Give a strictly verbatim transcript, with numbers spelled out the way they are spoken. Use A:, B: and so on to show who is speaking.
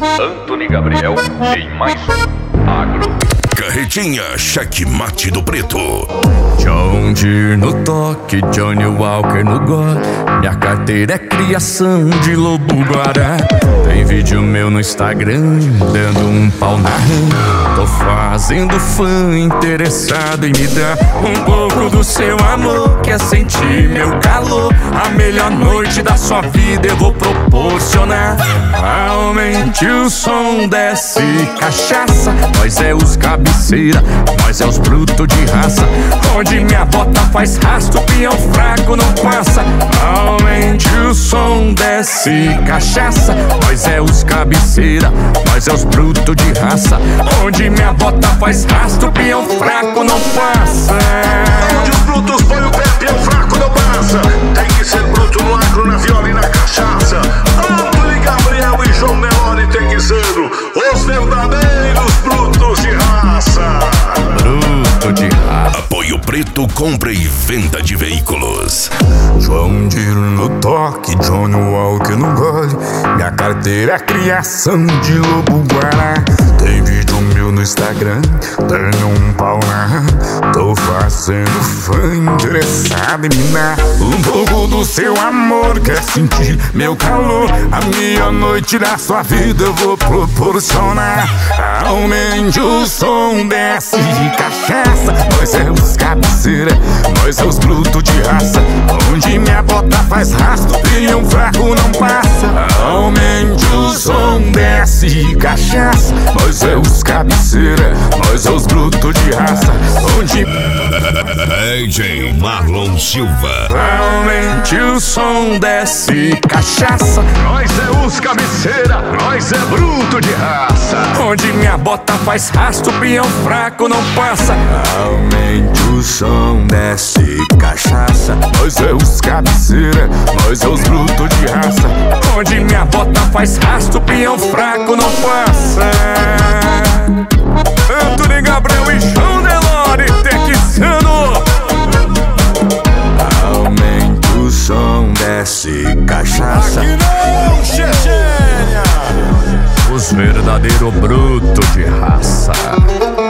A: Antony Gabriel em mais um Agro.
B: Carretinha Checkmate do Preto.
C: John Deere no toque, Johnny Walker no gole. Minha carteira é criação de lobo guará. Tem vídeo meu no Instagram, dando um pau na rã. Tô fazendo fã interessado em me dar um pouco do seu amor. Quer sentir meu calor? A melhor noite da sua vida eu vou proporcionar. Aumente o som, desce cachaça. Nós é os cabeceira, nós é os brutos de raça. Onde minha bota faz rastro, peão fraco não passa. Aumente o som, desce cachaça. Nós é os cabeceira, nós é os brutos de raça. Onde minha bota faz rastro, peão fraco não passa.
D: Onde os brutos põem o pé, peão fraco não passa. Tem que ser bruto no agro, na viola e na cachaça. Antony Gabriel e João Nelore tem que ser os verdadeiros brutos de raça.
C: Bruto de raça.
B: Apoio Preto, compra e venda de veículos.
C: João Deere no toque, Johnny Walker no gole. Minha carteira é criação de lobo guará. Tem vídeo meu no Instagram, dando um pau na rã. Tô fazendo fã interessado em me dar um pouco do seu amor. Quer sentir meu calor? A melhor noite da sua vida eu vou proporcionar. Aumente o som, desce cachaça. Nós é os cabeceira, nós é os brutos de raça. Onde minha bota faz rastro, peão fraco não passa. Aumente o som, desce cachaça. Nós é os cabeceira, nós é os brutos de raça. Onde
B: D J Marlon Silva.
C: aumente o som, desce cachaça.
D: Nós é os cabeceira, nós é bruto de raça.
C: Onde minha bota faz rastro, peão fraco não passa. Aumente o som, desce cachaça. Nós é os cabeceira, nós é os brutos de raça. Onde minha bota faz rastro, peão fraco não passa. Antony Gabriel e João Nelore texano. Aumente o som, desce cachaça.
D: Aqui não, Chechênia.
C: Os verdadeiros brutos de raça.